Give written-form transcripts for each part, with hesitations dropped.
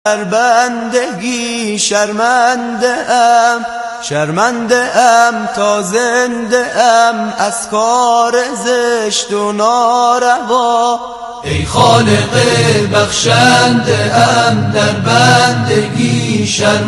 در بندگی شرمنده ام تا زنده ام از کار زشت و ناروا. ای خالق بخشنده ام در بندگی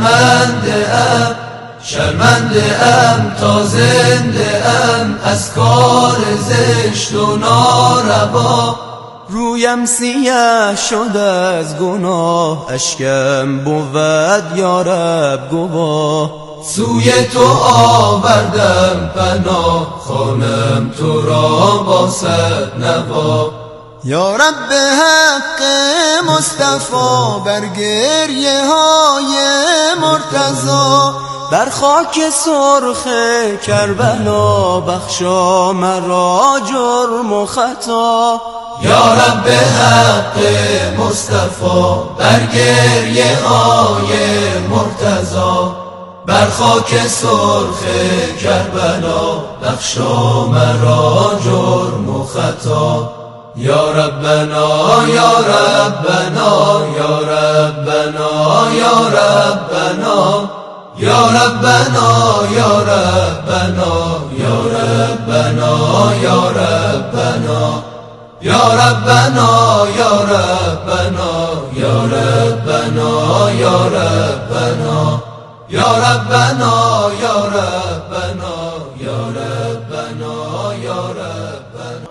شرمنده ام تا زنده ام از کار زشت و ناروا. رویم سیاه شد از گناه اشکم بود یا رب گواه. سوی تو آوردم پناه خوانم تو را با صد نوا. یا رب حق مصطفی بر گریه های مرتضی بر خاک سرخ کربلا بخشا مرا جرم و خطا. یا رب حق مصطفی بر گریه های مرتضی بر خاک سرخ کربلا بخشا مرا جرم و خطا. یا ربنا یا ربنا یا ربنا یا ربنا یا ربنا یا ربنا یا ربنا یا ربنا یا ربنا یا ربنا یا ربنا یا ربنا یا ربنا یا ربنا یا ربنا یا ربنا.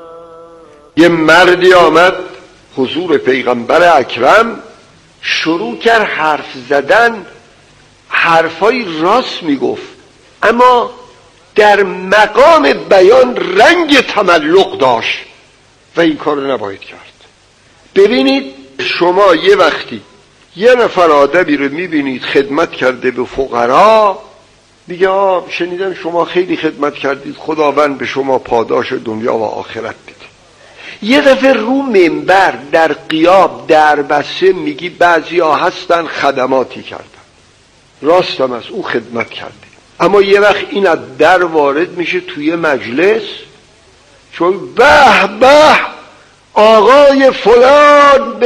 یه مردی آمد حضور پیغمبر اکرم، شروع کرد حرف زدن، حرفای راست میگفت اما در مقام بیان رنگ تملق داشت و این کار نباید کرد. ببینید شما یه وقتی یه نفر آدمی رو میبینید خدمت کرده به فقرا، میگه شنیدم شما خیلی خدمت کردید، خداوند به شما پاداش دنیا و آخرت بده. یه دفعه رو منبر در غیاب در بسته میگی بعضی ها هستن خدماتی کردن، راستم از او خدمت کرده، اما یه وقت این از در وارد میشه توی مجلس، چون به به آقای فلان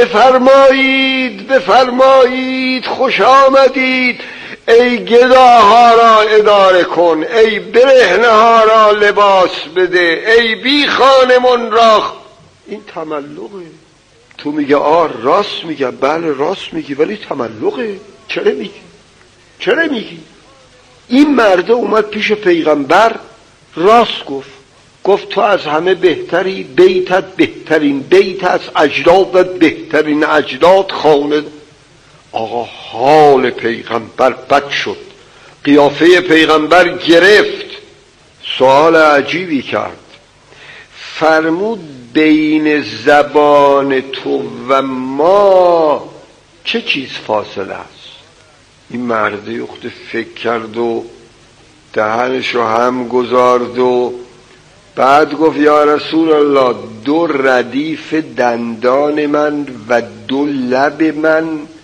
بفرمایید خوش آمدید، ای گداها را اداره کن، ای برهنه ها را لباس بده، ای بی خانمان را. این تملقه. تو میگه راست میگه، بله راست میگی، ولی تملقه. چرا میگی؟ این مرده اومد پیش پیغمبر راست گفت تو از همه بهتری، بیتت بهترین بیت از اجدادت بهترین اجداد خانه. آقا حال پیغمبر بد شد، قیافه پیغمبر گرفت، سوال عجیبی کرد، فرمود بین زبان تو و ما چه چیز فاصله است؟ این مرد اخت فکر کرد و دهنش رو هم گذارد و بعد گفت یا رسول الله، 2 ردیف دندان من و 2 لب من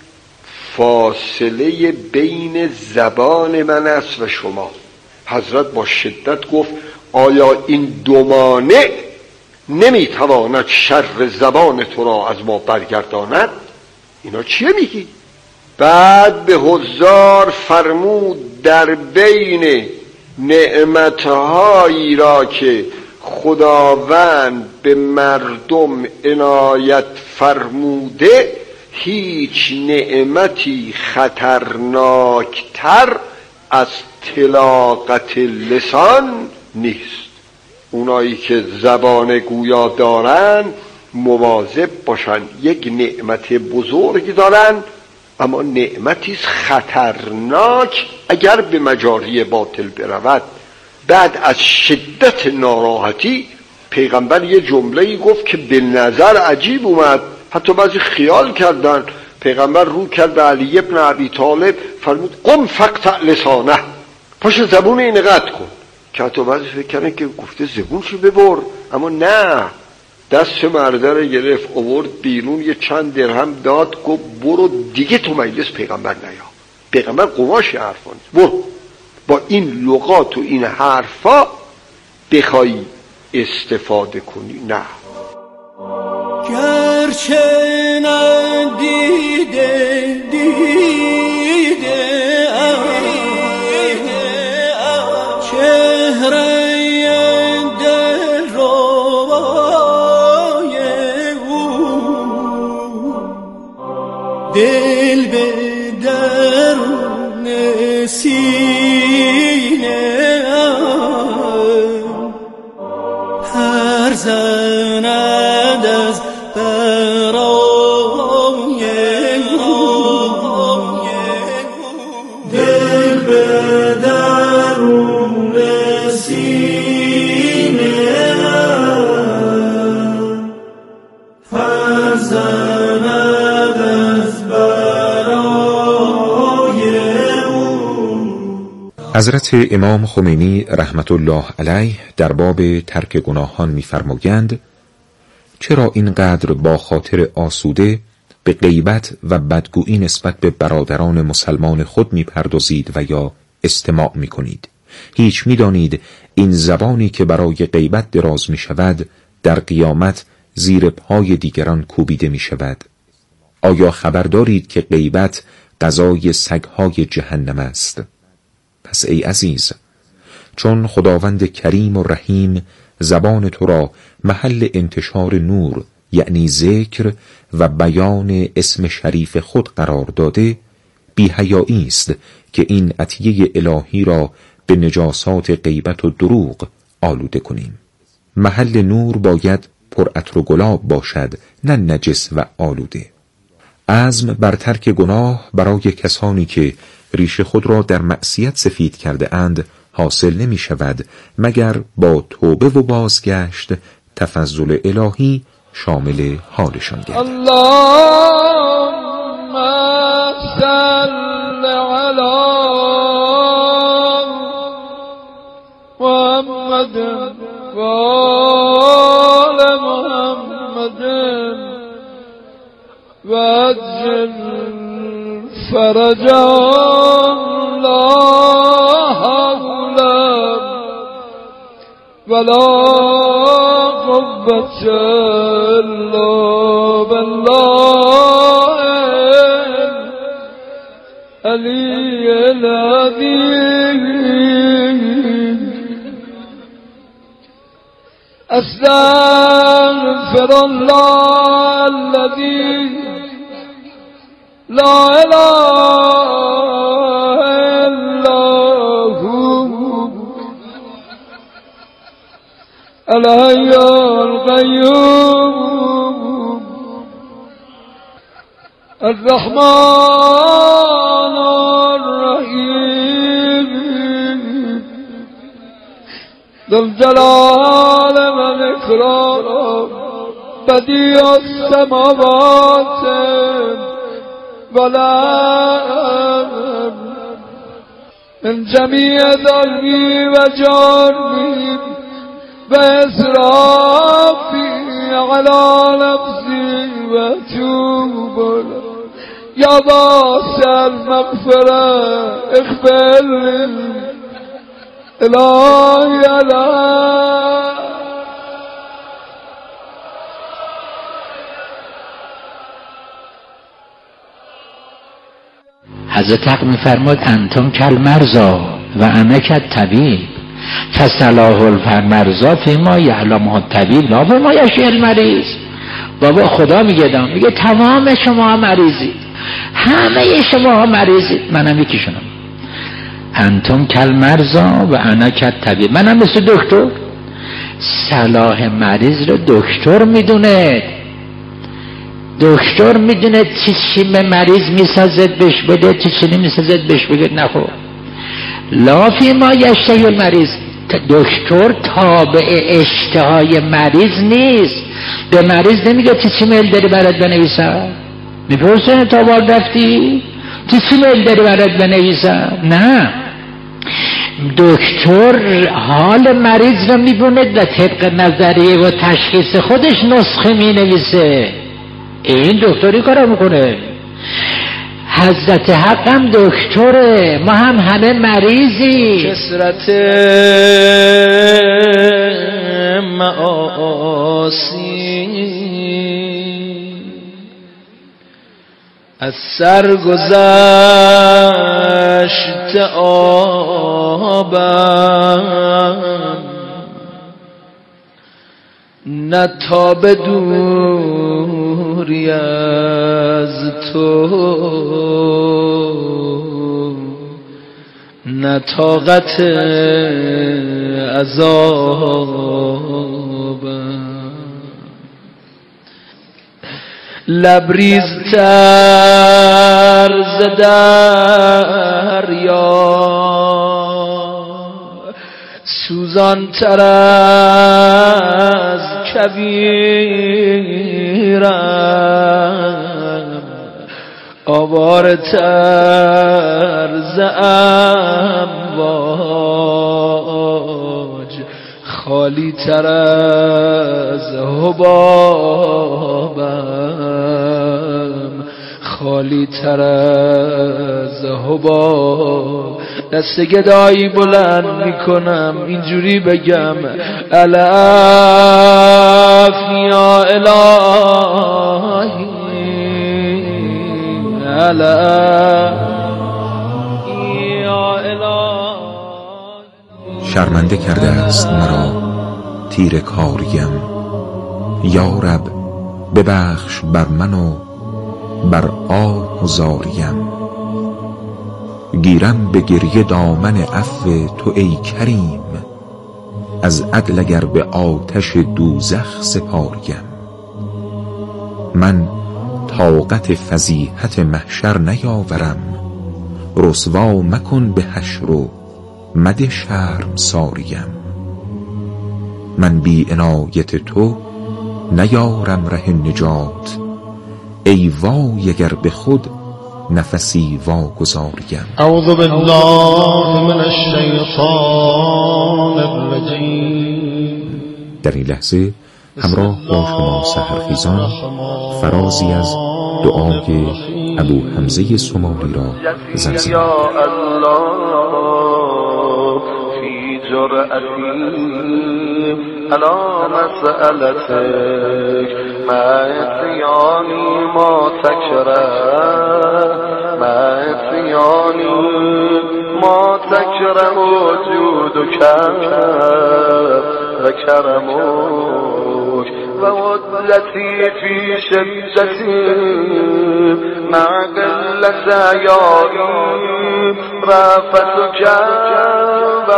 فاصله بین زبان من است و شما. حضرت با شدت گفت آیا این 2 مانع نمیتواند شر زبان تو را از ما برگرداند؟ اینا چیه میگی؟ بعد به حضار فرمود در بین نعمتهایی را که خداوند به مردم عنایت فرموده هیچ نعمتی خطرناکتر از طلاقت لسان نیست. اونایی که زبان گویا دارن مواظب باشن، یک نعمت بزرگ دارن اما نعمتی خطرناک اگر به مجاری باطل برود. بعد از شدت ناراحتی پیغمبر یه جمله‌ای گفت که به نظر عجیب اومد، حتی بعضی خیال کردن. پیغمبر رو کرد به علی ابن ابی طالب فرمود قم فقطع لسانه، پاش زبون این قطع کن، که حتی بعضی فکر کردن که گفته زبونشو ببر، اما نه، دست مرده رو گرفت آورد بیرون، یه چند درهم داد، گفت برو دیگه تو مجلس پیغمبر نیا. پیغمبر قماش حرفان، برو با این لغات و این حرفا بخوای استفاده کنی. نه، گرچه ندیده دل به درون سینه هر زند از برای دل به درون سینه هر زند از برای حضرت امام خمینی رحمت الله علیه در باب ترک گناهان می‌فرمایند چرا اینقدر با خاطر آسوده به غیبت و بدگویی نسبت به برادران مسلمان خود می‌پردازید و یا استماع می‌کنید؟ هیچ می‌دانید این زبانی که برای غیبت دراز می‌شود در قیامت زیر پای دیگران کوبیده می‌شود. آیا خبر دارید که غیبت غذای سگ‌های جهنم است؟ پس ای عزیز، چون خداوند کریم و رحیم زبان تو را محل انتشار نور یعنی ذکر و بیان اسم شریف خود قرار داده، بی‌حیایی است که این عطیه الهی را به نجاسات غیبت و دروغ آلوده کنیم. محل نور باید پر عطر و گلاب باشد، نه نجس و آلوده. عزم بر ترک گناه برای کسانی که ریشه خود را در معصیت سفید کرده اند حاصل نمی شود مگر با توبه و بازگشت تفضل الهی شامل حالشان گردد. اللهم صل علی محمد و آل محمد و عجل فرجان لا حول ولا قوة إلا بالله العلي العظيم. أستغفر الله الذي لا إله إلا هو الحي القيوم الرحمن الرحيم ذو الجلال والإكرام بديع السماوات والأرض من جميع ظلمي وجرمي وإسرافي على نفسي وأتوب يا واسع المغفرة اغفر لي إلهي لا حضرت حق می‌فرماد انتم کالمرضى و انا کالطبیب فصلاح المرضى فیما یعلمه الطبیب لا فیما یشفی المریض. بابا خدا میگه تمام شما مریضید، همه شما مریضید، منم یکیشونم. انتم کالمرضى و انا کالطبیب، منم مثل دکتر. صلاح مریض رو دکتر میدونه، دکتر میدونه چی به مریض میسازد بهش بده، چی نمیسازد بهش بگه نخور. لا فیما یشتهی المریض، دکتر تابع اشتهای مریض نیست. به مریض نمیگه چی میل داری برات بنویسم، میپرسه تا بار رفتی چی میل داری برات بنویسم؟ نه، دکتر حال مریض رو میبونه و طبق نظریه و تشخیص خودش نسخه مینویسه. این دکتری کارو میکنه. حضرت حق هم دکتره، ما هم همه مریضی. کسرت معاصی از سرگذشت آبم نه تا به دور دوری از تو نه طاقت عذابم لبریزتر ز دریا سوزانتر از کویرم آوارتر ز امواج خالی تر از حبابم خالی تر از حباب دست گدایی بلند میکنم اینجوری بگم الف یا الهی الف یا الهی شرمنده کرده است مرا تیر کاریم یا رب ببخش بر من و بر آه و زاریم گیرم به گریه دامن عفو تو ای کریم از عدل اگر به آتش دوزخ سپاریم من طاقت فضیحت محشر نیاورم رسوا مکن به حشر و مده شرم ساریم من بی عنایت تو نیارم ره نجات ای وای اگر به خود نفسی واگذاریم اعوذ بالله من الشیطان الرجیم. در این لحظه همراه با شما سحرخیزان فرازی از دعای ابو حمزه سمالی را زمزمه یا الله فی جرأتی علی مسألتک ما اتیانی ما تکره ما اتیانی ما تکره وجودک و کرمک و عدلتی فی شدتی مع قلت عیایی رأفتک و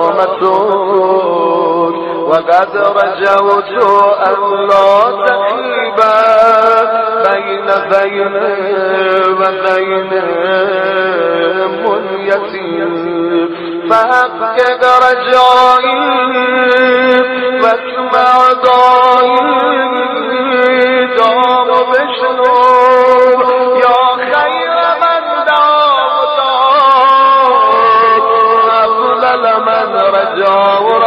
رحمتک وقد رجوت أن لا تخيب بين وبين منيتي فحقق رجائي واسمع دعائي دام بشنو يا خير من دعوت أفضل من رجا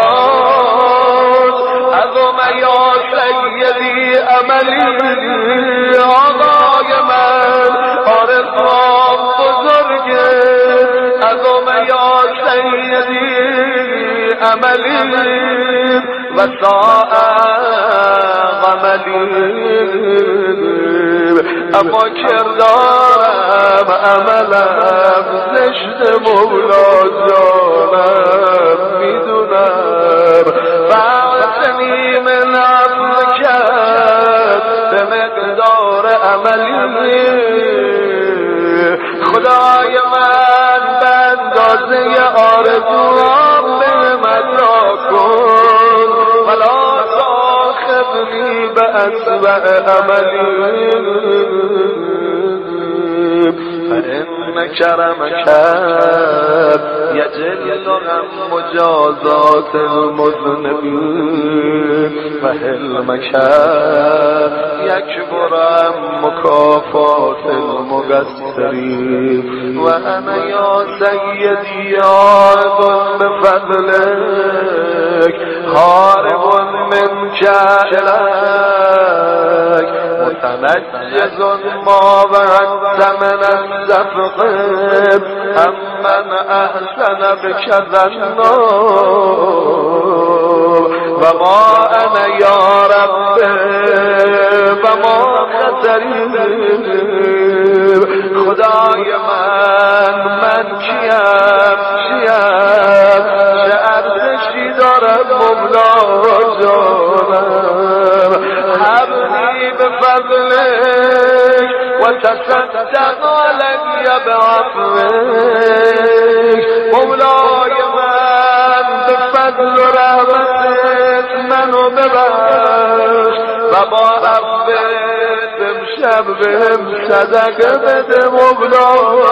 عملی آقای من آرزوام بزرگه عظم یا سیدی عملی و ساعت عملی اما کردارم عملم زشت مولا جانم میدونم فعصنی من به مقدار عملی خدای من به اندازه آرزوام به مدرا کن ولا تآخذنی به اسوأ عملی فإن کرمک یجل عن مجازات المذنبین و حلمک یکبر عن مکافات المقصرین و انا یا سیدی عائد بفضلک هارب منک الک متنجز ما وعدت من الزفق امن احسن بك ظنا و ما انا یا رب و ما خسری خدای من کیم چه ارزشی دارم مولا جانم حبلی به بفضلك وتصدق علي بعفوك مولاي من بفضل رحمتك منو ببخش و با عفوت امشب بهم صدقه بده مولا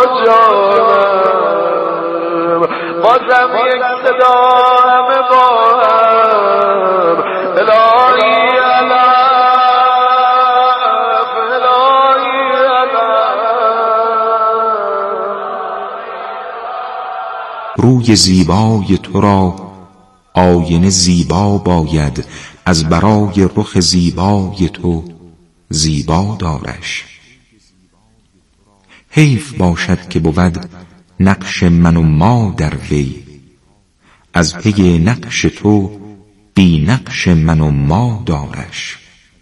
جانم بازم یک صدا همه با هم الهی علف الهی علف. روی زیبای تو را آینه زیبا باید، از برای رخ زیبای تو زیبا دارش. حیف باشد که بود نقش من و ما در وی، از پی نقش تو بی نقش من و ما دارش.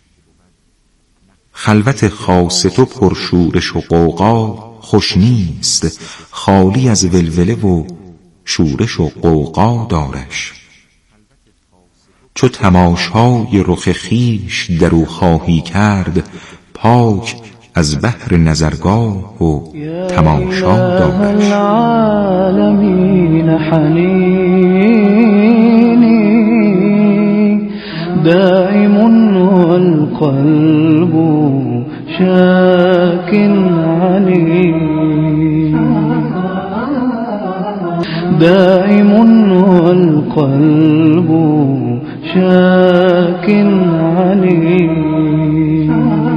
خلوت خاص تو پرشورش و غوغا خوش نیست، خالی از ولوله و شورش و غوغا دارش. چو تماشای رخ خویش در او خواهی کرد، پاک از بحر نظرگاه و تماشا دارش. العالمین حنینی دائم والقلب شاك عليم دائم والقلب شاك عليم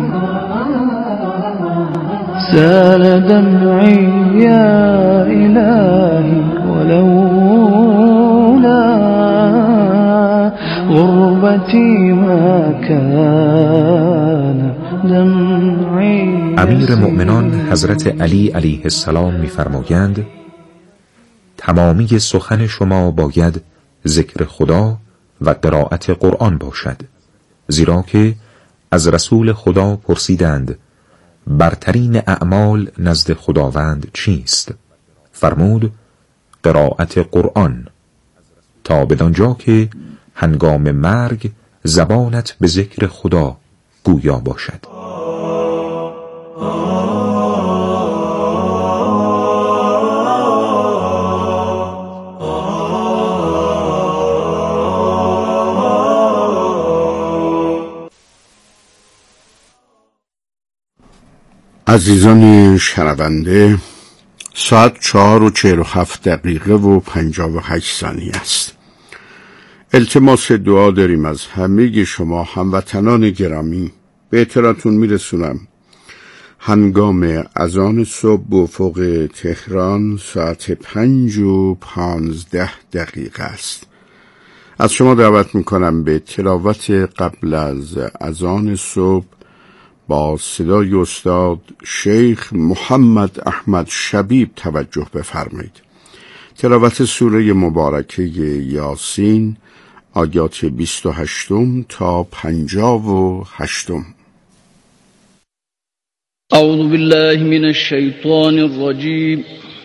سال دمعي يا إلهي ولولا غربتي ما كان دمعي. امیر مؤمنان حضرت علی علیه السلام می‌فرمایند تمامی سخن شما باید ذکر خدا و قرائت قرآن باشد، زیرا که از رسول خدا پرسیدند برترین اعمال نزد خداوند چیست؟ فرمود قرائت قرآن، تا بدانجا که هنگام مرگ زبانت به ذکر خدا گویا باشد. عزیزان شنونده، ساعت 4:47 و 58 ثانیه است. التماس دعا داریم از همه شما هموطنان گرامی. به اطلاعتون میرسونم هنگام اذان صبح به افق تهران ساعت 5:15 است. از شما دعوت میکنم به تلاوت قبل از اذان صبح با صدای استاد شیخ محمد احمد شبیب توجه بفرمایید. تلاوت سوره مبارکه یاسین آیات 28 تا 58. اعوذ بالله من الشیطان الرجیم.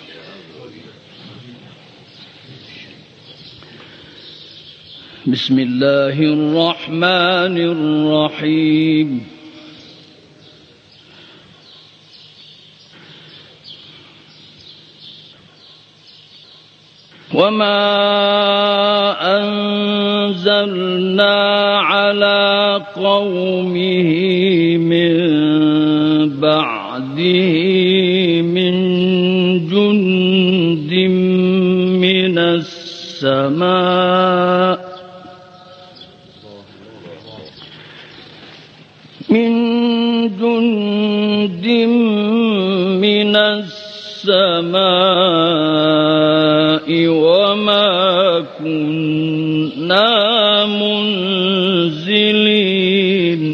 بسم الله الرحمن الرحیم. وما أنزلنا على قومه من بعده من جند من السماء وما كنا منزلين.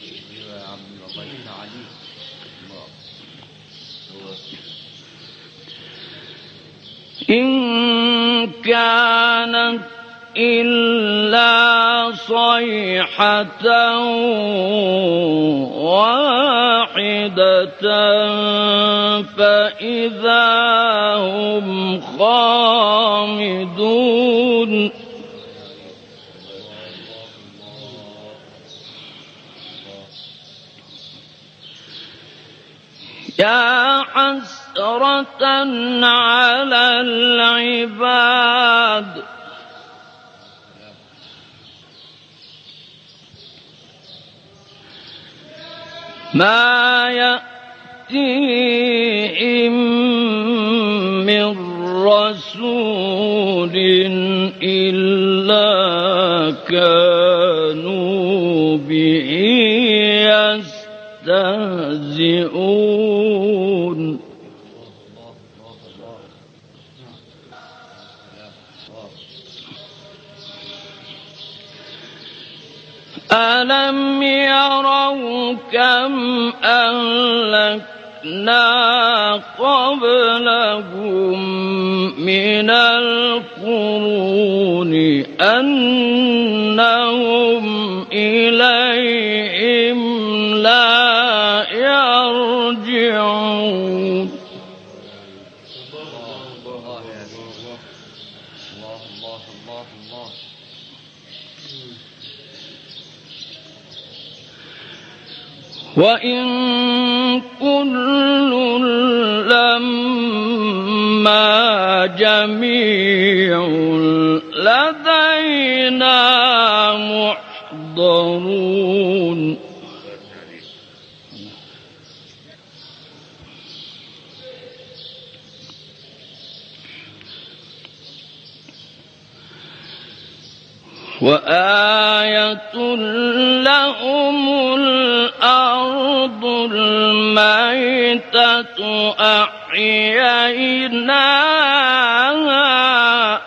إن كانت إلا صيحة واحدة فإذا هم خامدون. يا حسرة على العباد ما يأتيهم من رسول إلا كانوا به يستهزئون ألم يروا كم أهلكنا قبلهم من القرون أنهم إليهم لا يرجعون وإن كل لما جميع لدينا محضرون وآية لهم الأرض الميتة أحييناها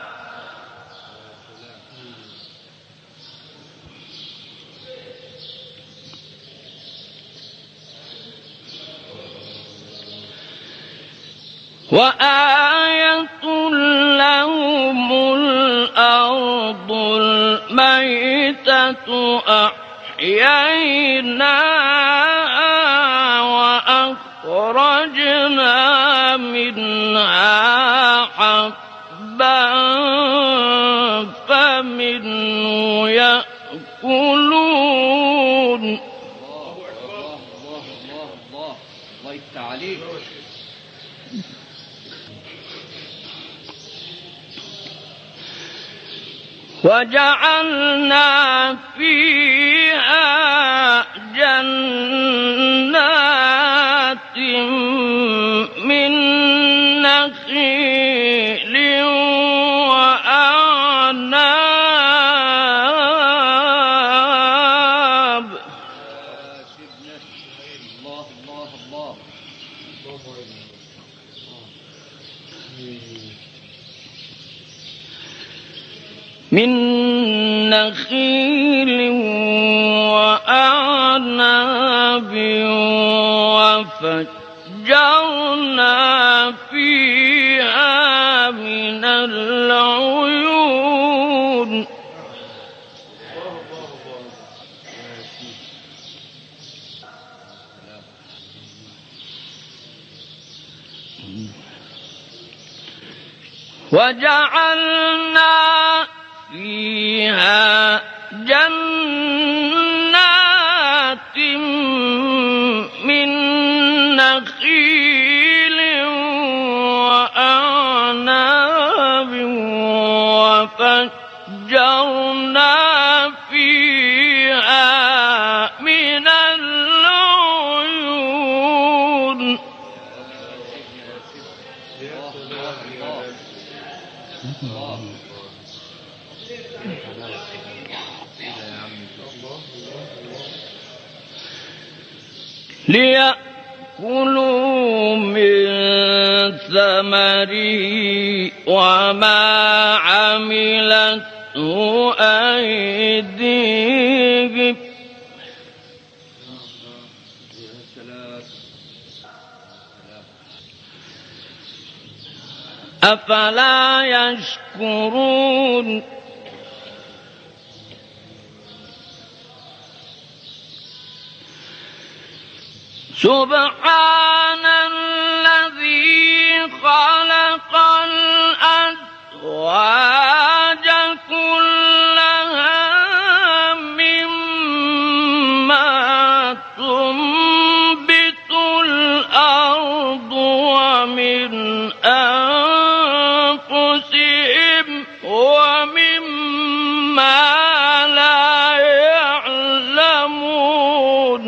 وآية لهم الأرض الميتة أحييناها وأخرجنا منها حبا فمنه يأكلون. الله يفتح عليك. وجعلنا فيها جنات من نخيل وأعناب من نخيل وأعناب وفجرنا فيها من العيون وجعلنا فيها جنات من نخيل وأعناب وفجرنا فيها من العيون ليأكلوا من ثمره وما عملته أيديهم أفلا يشكرون سبحان الذي خلق الأزواج كلها مما تنبت الأرض ومن أنفسهم ومما لا يعلمون.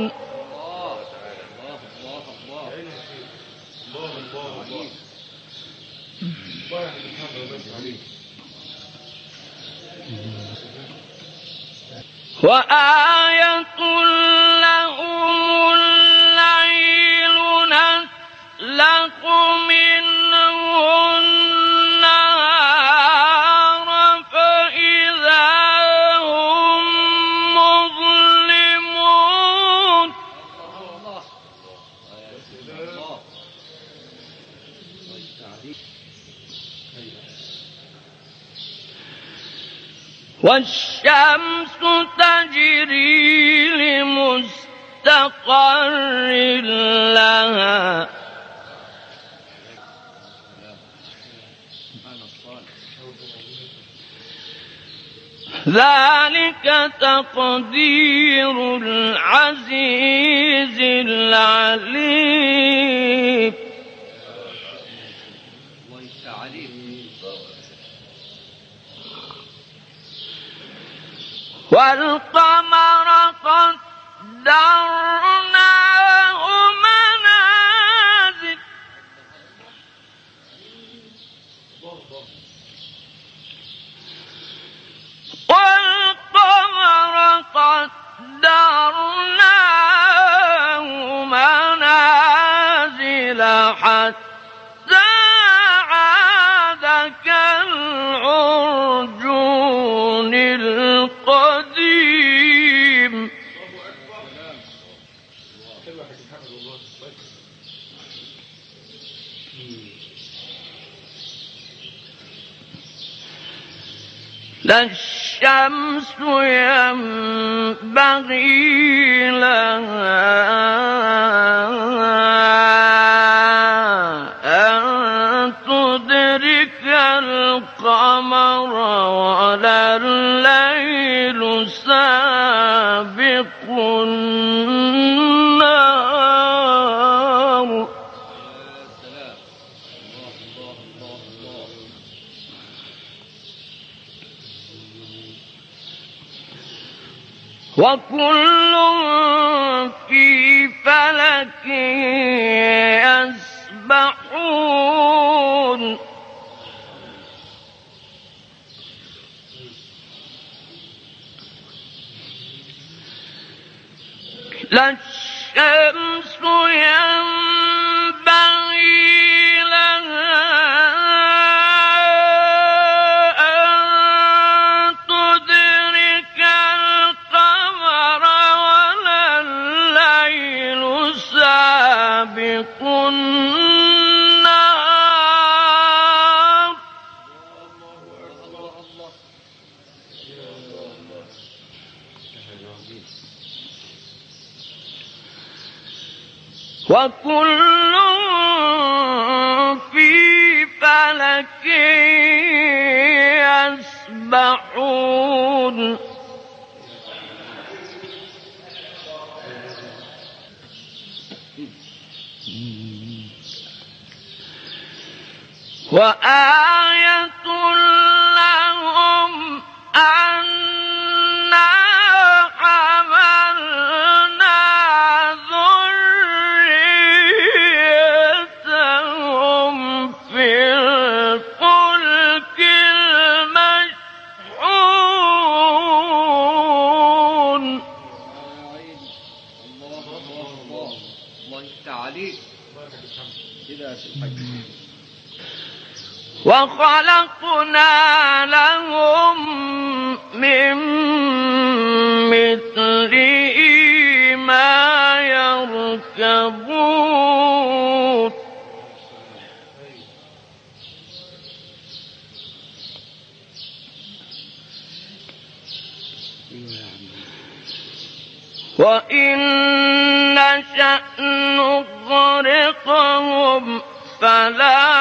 وآية لهم الليل نسلخ منه النهار فإذا هم مظلمون. والشمس تجري لمستقر لها ذلك تقدير العزيز العليم. والقمر قدرناه منازل حتى عاد كالعرجون القديم. لا الشمس ينبغي لها أن تدرك القمر ولا الليل سابق النهار. وكل في فلك يسبحون. لا الشمس ينبغي لها النار. وكل في فلك يسبحون. وآية لهم أنا حملنا ذريتهم في الفلك المشحون. وخلقنا لهم من مثله ما يركبون. وإن نشأ نغرقهم فلا